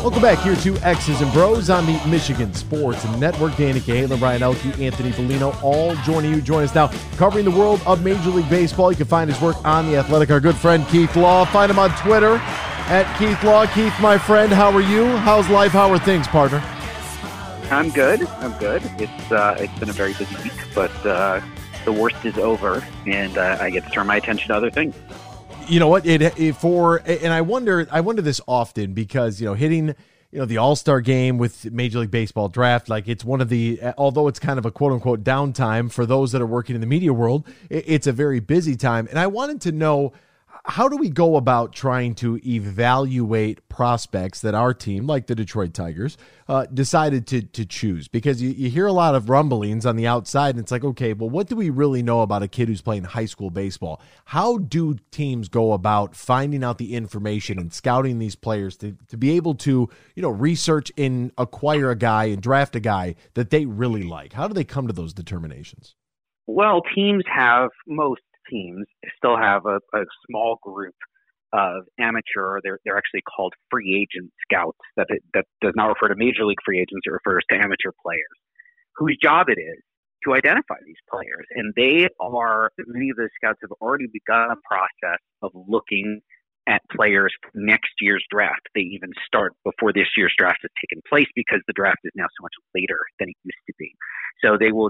Welcome back here to X's and Bros on the Michigan Sports Network. Danny Cahalan, Brian Elke, Anthony Bellino, all joining you. Join us now covering the world of Major League Baseball. You can find his work on The Athletic. Our good friend Keith Law. Find him on Twitter at Keith Law. Keith, my friend, how are you? How's life? How are things, partner? I'm good. It's been a very busy week, but the worst is over, and I get to turn my attention to other things. You know what? And I wonder this often because hitting the All-Star game with Major League Baseball draft, like it's one of the, although it's kind of a quote unquote downtime for those that are working in the media world, it's a very busy time. And I wanted to know, how do we go about trying to evaluate prospects that our team, like the Detroit Tigers, decided to choose? Because you hear a lot of rumblings on the outside, and it's like, okay, well, what do we really know about a kid who's playing high school baseball? How do teams go about finding out the information and scouting these players to be able to, research and acquire a guy and draft a guy that they really like? How do they come to those determinations? Well, most teams still have a small group of amateur, they're actually called free agent scouts. That does not refer to major league free agents, it refers to amateur players, whose job it is to identify these players. And many of the scouts have already begun a process of looking at players for next year's draft. They even start before this year's draft has taken place because the draft is now so much later than it used to be. So they will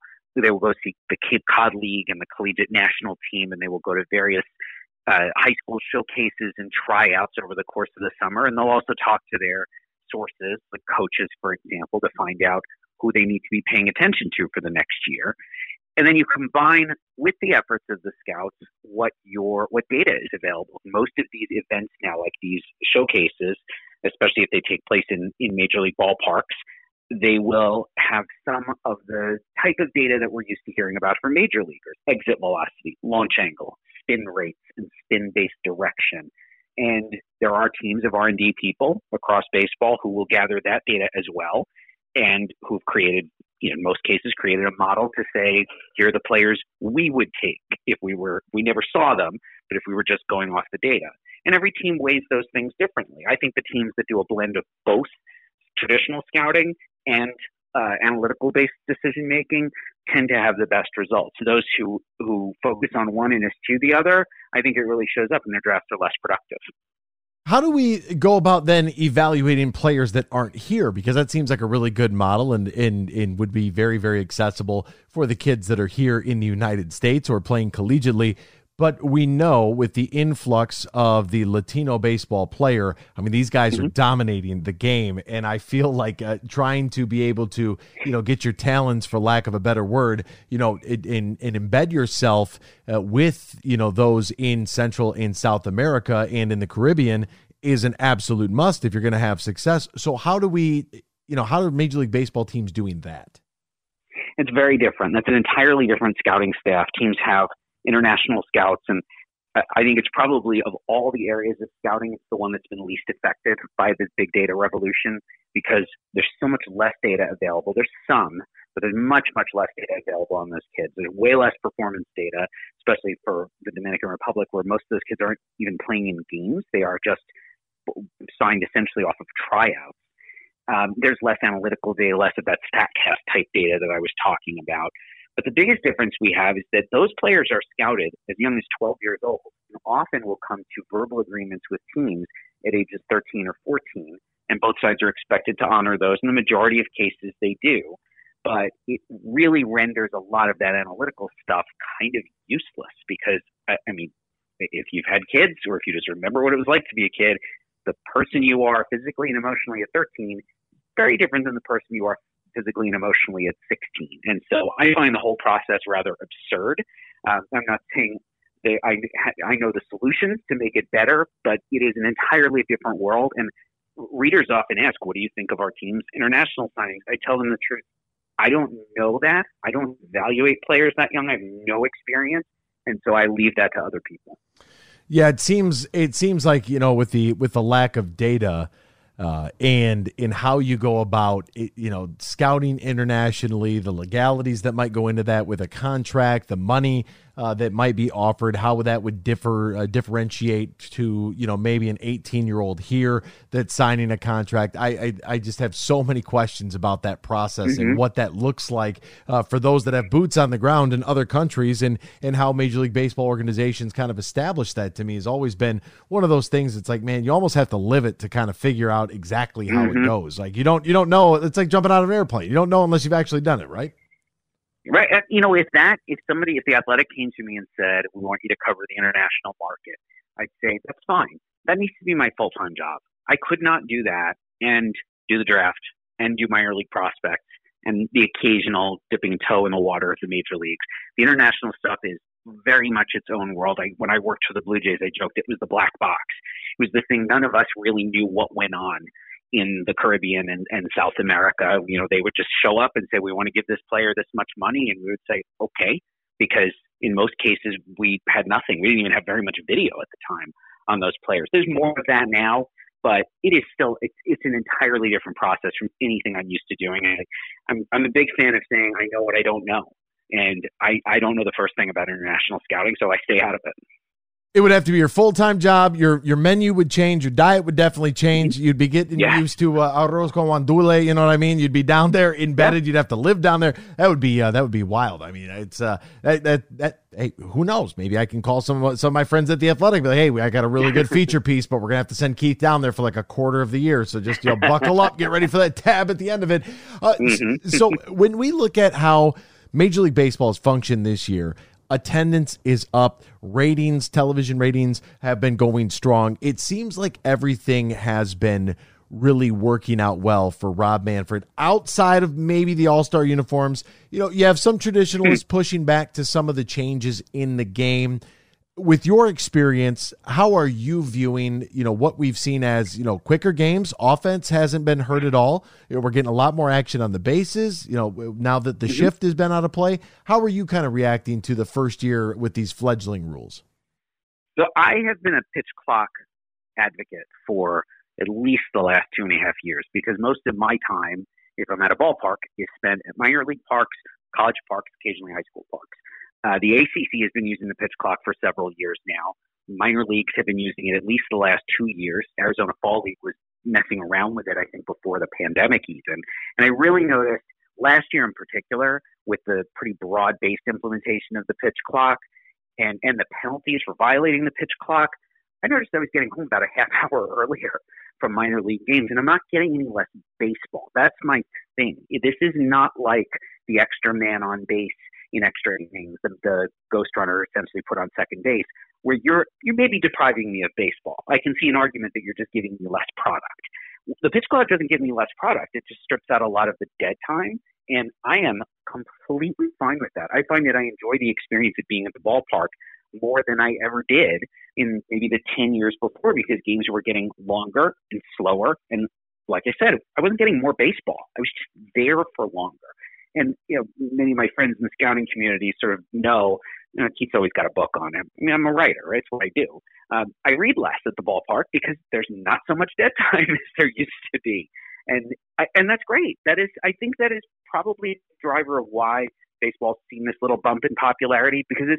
go see the Cape Cod League and the Collegiate National Team, and they will go to various high school showcases and tryouts over the course of the summer. And they'll also talk to their sources, like coaches, for example, to find out who they need to be paying attention to for the next year. And then you combine with the efforts of the scouts what data is available. Most of these events now, like these showcases, especially if they take place in major league ballparks, they will have some of the type of data that we're used to hearing about from major leaguers: exit velocity, launch angle, spin rates, and spin-based direction. And there are teams of R&D people across baseball who will gather that data as well, and who've created, in most cases, created a model to say, here are the players we would take if we never saw them, but if we were just going off the data. And every team weighs those things differently. I think the teams that do a blend of both traditional scouting and analytical-based decision-making tend to have the best results. Those who focus on one and eschew the other, I think it really shows up, and their drafts are less productive. How do we go about then evaluating players that aren't here? Because that seems like a really good model and would be very, very accessible for the kids that are here in the United States or playing collegiately. But we know with the influx of the Latino baseball player, I mean, these guys are dominating the game. And I feel like trying to be able to, get your talents, for lack of a better word, and embed yourself with, those in Central and South America and in the Caribbean is an absolute must if you're going to have success. So how do how are Major League Baseball teams doing that? It's very different. That's an entirely different scouting staff. Teams have international scouts, and I think it's probably, of all the areas of scouting, it's the one that's been least affected by this big data revolution, because there's so much less data available. There's some, but there's much, much less data available on those kids. There's way less performance data, especially for the Dominican Republic, where most of those kids aren't even playing in games. They are just signed essentially off of tryouts. There's less analytical data, less of that StatCast type data that I was talking about. But the biggest difference we have is that those players are scouted as young as 12 years old, and often will come to verbal agreements with teams at ages 13 or 14, and both sides are expected to honor those. In the majority of cases, they do. But it really renders a lot of that analytical stuff kind of useless, because, I mean, if you've had kids, or if you just remember what it was like to be a kid, the person you are physically and emotionally at 13 is very different than the person you are physically and emotionally at 16. And so I find the whole process rather absurd. I'm not saying I know the solutions to make it better, but it is an entirely different world. And readers often ask, what do you think of our team's international signings? I tell them the truth. I don't know that. I don't evaluate players that young. I have no experience. And so I leave that to other people. Yeah, it seems like, with the lack of data, and in how you go about it, scouting internationally, the legalities that might go into that with a contract, the money, that might be offered, how that would differentiate to, maybe an 18-year-old here that's signing a contract. I just have so many questions about that process and what that looks like for those that have boots on the ground in other countries, and how Major League Baseball organizations kind of establish that. To me has always been one of those things. It's like, man, you almost have to live it to kind of figure out exactly how it goes. Like you don't know. It's like jumping out of an airplane. You don't know unless you've actually done it, right? Right. If the Athletic came to me and said, we want you to cover the international market, I'd say, that's fine. That needs to be my full-time job. I could not do that and do the draft and do minor league prospects and the occasional dipping toe in the water of the major leagues. The international stuff is very much its own world. When I worked for the Blue Jays, I joked it was the black box. It was the thing none of us really knew what went on in the Caribbean and South America. They would just show up and say, we want to give this player this much money. And we would say, okay, because in most cases we had nothing. We didn't even have very much video at the time on those players. There's more of that now, but it is still, it's an entirely different process from anything I'm used to doing. I'm a big fan of saying, I know what I don't know. And I don't know the first thing about international scouting, so I stay out of it. It would have to be your full-time job. Your menu would change. Your diet would definitely change. You'd be getting used to arroz con guandule. You know what I mean? You'd be down there embedded. Yeah. You'd have to live down there. That would be wild. I mean, it's hey, who knows? Maybe I can call some of my friends at the Athletic. Be like, hey, I got a really good feature piece, but we're gonna have to send Keith down there for like a quarter of the year. So just buckle up, get ready for that tab at the end of it. So when we look at how Major League Baseball has functioned this year, attendance is up, ratings, television ratings have been going strong. It seems like everything has been really working out well for Rob Manfred. Outside of maybe the All-Star uniforms, you have some traditionalists pushing back to some of the changes in the game. With your experience, how are you viewing, what we've seen as, quicker games? Offense hasn't been hurt at all. We're getting a lot more action on the bases, now that the shift has been out of play. How are you kind of reacting to the first year with these fledgling rules? So I have been a pitch clock advocate for at least the last 2.5 years, because most of my time, if I'm at a ballpark, is spent at minor league parks, college parks, occasionally high school parks. The ACC has been using the pitch clock for several years now. Minor leagues have been using it at least the last 2 years. Arizona Fall League was messing around with it, I think, before the pandemic even. And I really noticed last year in particular, with the pretty broad-based implementation of the pitch clock and the penalties for violating the pitch clock, I noticed I was getting home about a half hour earlier from minor league games, and I'm not getting any less baseball. That's my thing. This is not like the extra man on base in extra innings, the ghost runner essentially put on second base, where you're maybe depriving me of baseball. I can see an argument that you're just giving me less product. The pitch clock doesn't give me less product. It just strips out a lot of the dead time, and I am completely fine with that. I find that I enjoy the experience of being at the ballpark more than I ever did in maybe the 10 years before, because games were getting longer and slower. And like I said, I wasn't getting more baseball. I was just there for longer. And, many of my friends in the scouting community sort of know, Keith's always got a book on him. I mean, I'm a writer, right? That's what I do. I read less at the ballpark because there's not so much dead time as there used to be. And that's great. I think that is probably the driver of why baseball's seen this little bump in popularity, because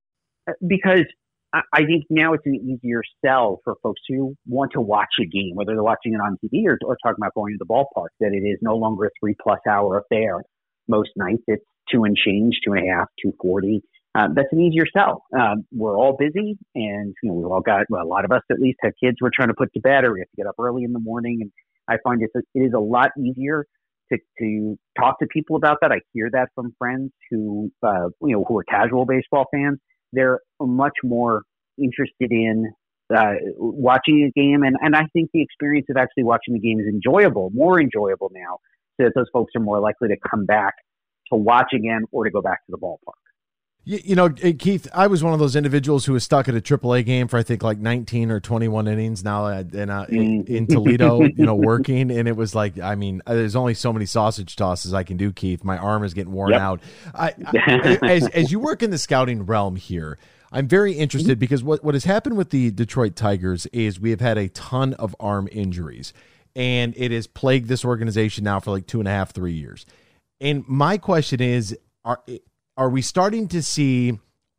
I think now it's an easier sell for folks who want to watch a game, whether they're watching it on TV or talking about going to the ballpark, that it is no longer a 3+ hour affair. Most nights it's 2 and change, 2.5, 2:40. That's an easier sell. We're all busy, and we've all got, a lot of us at least have kids we're trying to put to bed, or we have to get up early in the morning. And I find it is a lot easier to talk to people about that. I hear that from friends who who are casual baseball fans. They're much more interested in watching a game, and I think the experience of actually watching the game is more enjoyable now, so that those folks are more likely to come back to watch again or to go back to the ballpark. Keith, I was one of those individuals who was stuck at a AAA game for I think like 19 or 21 innings now in Toledo, working. And it was like, I mean, there's only so many sausage tosses I can do, Keith. My arm is getting worn out. As you work in the scouting realm here, I'm very interested because what has happened with the Detroit Tigers is we have had a ton of arm injuries, and it has plagued this organization now for like 2.5, 3 years. And my question is, are we starting to see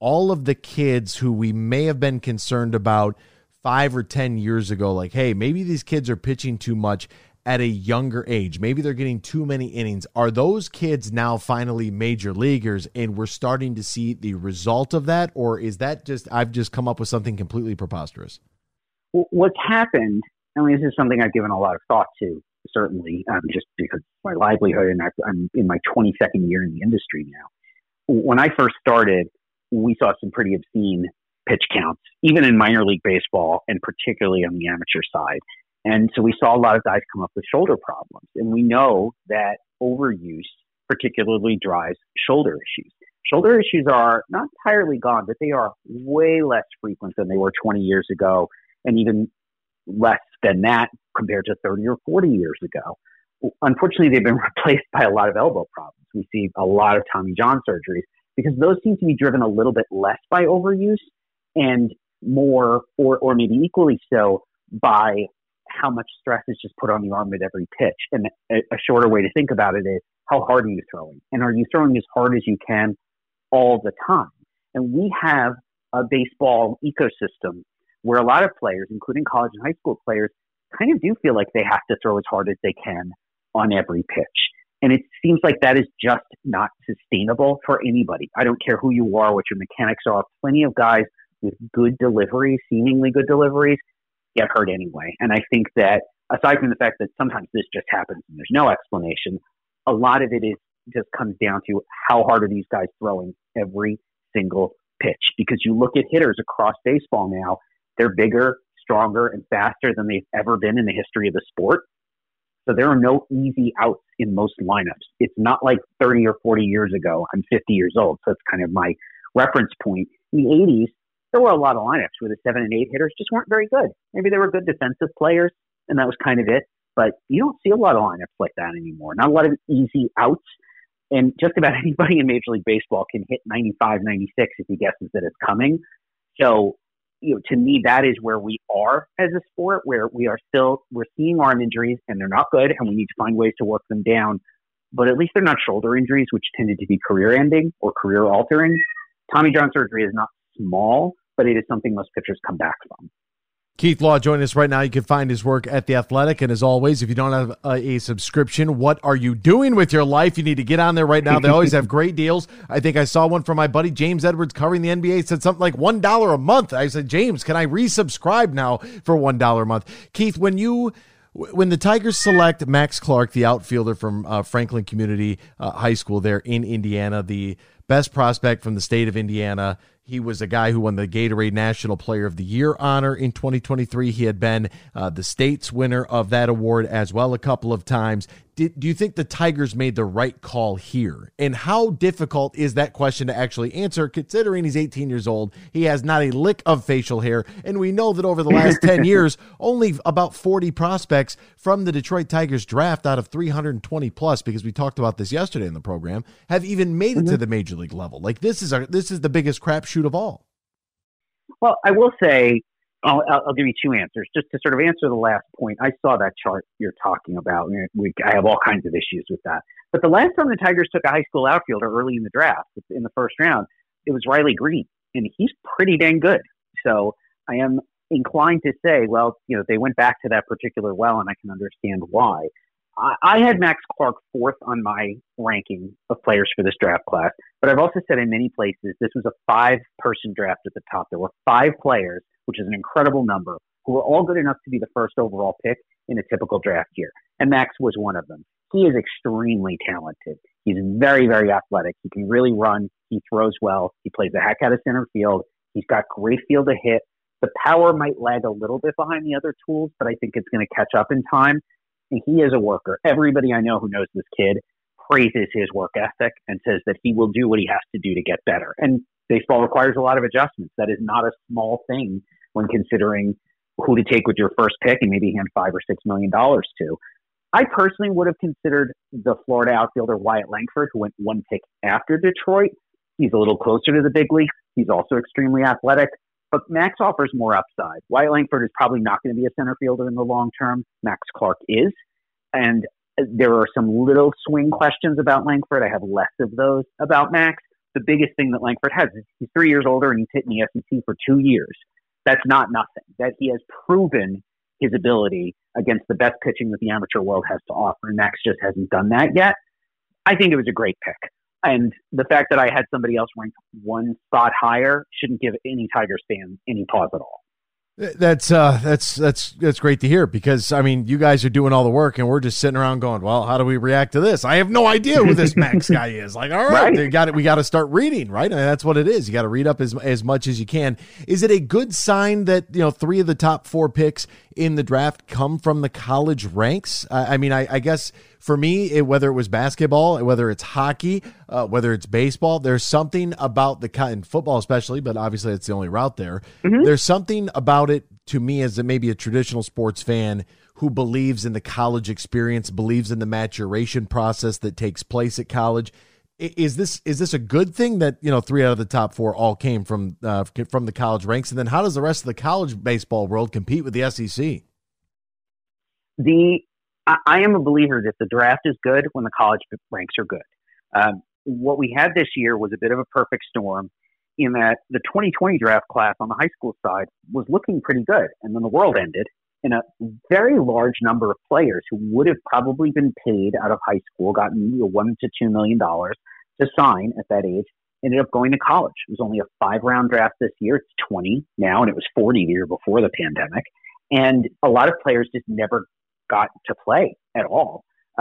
all of the kids who we may have been concerned about 5 or 10 years ago, like, hey, maybe these kids are pitching too much at a younger age. Maybe they're getting too many innings. Are those kids now finally major leaguers and we're starting to see the result of that? Or is that just, I've just come up with something completely preposterous? What's happened, I mean, this is something I've given a lot of thought to, certainly, just because my livelihood, and I'm in my 22nd year in the industry now. When I first started, we saw some pretty obscene pitch counts, even in minor league baseball, and particularly on the amateur side. And so we saw a lot of guys come up with shoulder problems. And we know that overuse particularly drives shoulder issues. Shoulder issues are not entirely gone, but they are way less frequent than they were 20 years ago, and even less than that compared to 30 or 40 years ago. Unfortunately, they've been replaced by a lot of elbow problems. We see a lot of Tommy John surgeries because those seem to be driven a little bit less by overuse and more, or maybe equally so, by how much stress is just put on the arm at every pitch. And a shorter way to think about it is, how hard are you throwing? And are you throwing as hard as you can all the time? And we have a baseball ecosystem where a lot of players, including college and high school players, kind of do feel like they have to throw as hard as they can on every pitch. And it seems like that is just not sustainable for anybody. I don't care who you are, what your mechanics are. Plenty of guys with good deliveries, seemingly good deliveries, get hurt anyway. And I think that aside from the fact that sometimes this just happens and there's no explanation, a lot of it is just comes down to how hard are these guys throwing every single pitch. Because you look at hitters across baseball now, they're bigger, stronger, and faster than they've ever been in the history of the sport. So there are no easy outs in most lineups. It's not like 30 or 40 years ago. I'm 50 years old, so it's kind of my reference point. In the 80s, there were a lot of lineups where the 7 and 8 hitters just weren't very good. Maybe they were good defensive players, and that was kind of it. But you don't see a lot of lineups like that anymore. Not a lot of easy outs. And just about anybody in Major League Baseball can hit 95, 96 if he guesses that it's coming. So, to me, that is where we are as a sport, where we're seeing arm injuries, and they're not good, and we need to find ways to work them down. But at least they're not shoulder injuries, which tended to be career-ending or career-altering. Tommy John surgery is not small, but it is something most pitchers come back from. Keith Law joining us right now. You can find his work at The Athletic. And as always, if you don't have a subscription, what are you doing with your life? You need to get on there right now. They always have great deals. I think I saw one from my buddy James Edwards covering the NBA. Said something like $1 a month. I said, James, can I resubscribe now for $1 a month? Keith, when the Tigers select Max Clark, the outfielder from Franklin Community High School there in Indiana, the best prospect from the state of Indiana. He was a guy who won the Gatorade National Player of the Year honor in 2023. He had been the state's winner of that award as well a couple of times. Do you think the Tigers made the right call here? And how difficult is that question to actually answer, considering he's 18 years old? He has not a lick of facial hair. And we know that over the last 10 years, only about 40 prospects from the Detroit Tigers draft out of 320 plus, because we talked about this yesterday in the program, have even made it to the major league level. Like this is the biggest crapshoot of all. Well, I will say, I'll give you two answers. Just to sort of answer the last point, I saw that chart you're talking about. I have all kinds of issues with that. But the last time the Tigers took a high school outfielder early in the draft, in the first round, it was Riley Green, and he's pretty dang good. So I am inclined to say, well, they went back to that particular well, and I can understand why. I had Max Clark fourth on my ranking of players for this draft class, but I've also said in many places this was a 5-person draft at the top. There were 5 players, which is an incredible number, who were all good enough to be the first overall pick in a typical draft year. And Max was one of them. He is extremely talented. He's very, very athletic. He can really run. He throws well. He plays the heck out of center field. He's got great field to hit. The power might lag a little bit behind the other tools, but I think it's going to catch up in time. And he is a worker. Everybody I know who knows this kid praises his work ethic and says that he will do what he has to do to get better. And baseball requires a lot of adjustments. That is not a small thing when considering who to take with your first pick and maybe hand $5 or $6 million to. I personally would have considered the Florida outfielder Wyatt Langford, who went 1 pick after Detroit. He's a little closer to the big league. He's also extremely athletic. But Max offers more upside. Wyatt Langford is probably not going to be a center fielder in the long term. Max Clark is. And there are some little swing questions about Langford. I have less of those about Max. the biggest thing that Langford has is he's 3 years older and he's hitting the SEC for 2 years. That's not nothing. That he has proven his ability against the best pitching that the amateur world has to offer. And Max just hasn't done that yet. I think it was a great pick. And the fact that I had somebody else ranked one spot higher shouldn't give any Tigers fan any pause at all. That's great to hear, because I mean, you guys are doing all the work and we're just sitting around going, well, how do we react to this? I have no idea who this Max guy is. Like, all right, we got to start reading, right? I mean, that's what it is. You got to read up as much as you can. Is it a good sign that, 3 of the top 4 picks in the draft come from the college ranks? I mean, I guess for me, whether it was basketball, whether it's hockey, whether it's baseball, there's something about in football especially, but obviously it's the only route there. Mm-hmm. There's something about it to me as maybe a traditional sports fan who believes in the college experience, believes in the maturation process that takes place at college. Is this a good thing that 3 out of the top 4 all came from the college ranks? And then how does the rest of the college baseball world compete with the SEC? I am a believer that the draft is good when the college ranks are good. What we had this year was a bit of a perfect storm in that the 2020 draft class on the high school side was looking pretty good. And then the world ended, and a very large number of players who would have probably been paid out of high school, gotten $1 to $2 million to sign at that age, ended up going to college. It was only a 5-round draft this year. It's 20 now, and it was 40 the year before the pandemic. And a lot of players just never got to play at all.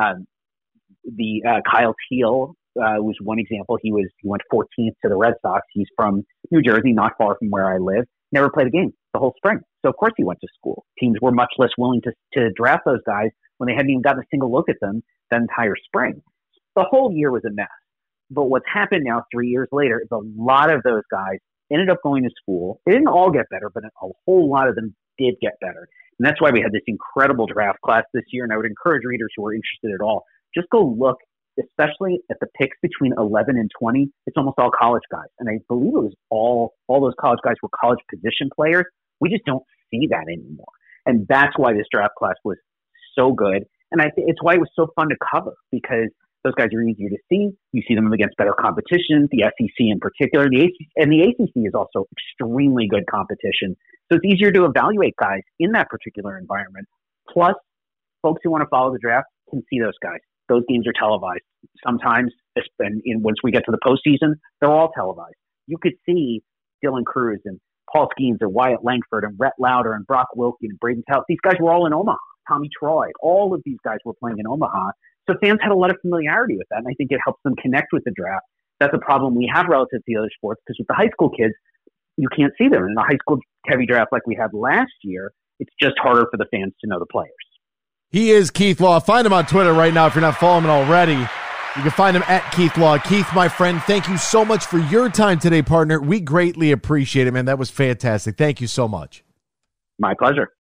Kyle Teal was one example. He went 14th to the Red Sox. He's from New Jersey, not far from where I live. Never played a game the whole spring. So of course he went to school. Teams were much less willing to draft those guys when they hadn't even gotten a single look at them that entire spring. The whole year was a mess. But what's happened now 3 years later is a lot of those guys ended up going to school. They didn't all get better, but a whole lot of them did get better. And that's why we had this incredible draft class this year. And I would encourage readers who are interested at all, just go look, especially at the picks between 11 and 20. It's almost all college guys. And I believe it was all those college guys were college position players. We just don't see that anymore. And that's why this draft class was so good. And it's why it was so fun to cover, because those guys are easier to see. You see them against better competition, the SEC in particular. The ACC is also extremely good competition. So it's easier to evaluate guys in that particular environment. Plus, folks who want to follow the draft can see those guys. Those games are televised. Sometimes, and once we get to the postseason, they're all televised. You could see Dylan Cruz and Paul Skeens and Wyatt Langford and Rhett Lauder and Brock Wilkie and Braden Tell. These guys were all in Omaha. Tommy Troy. All of these guys were playing in Omaha. So fans had a lot of familiarity with that, and I think it helps them connect with the draft. That's a problem we have relative to the other sports, because with the high school kids, you can't see them. In a high school heavy draft like we had last year, it's just harder for the fans to know the players. He is Keith Law. Find him on Twitter right now if you're not following him already. You can find him at Keith Law. Keith, my friend, thank you so much for your time today, partner. We greatly appreciate it, man. That was fantastic. Thank you so much. My pleasure.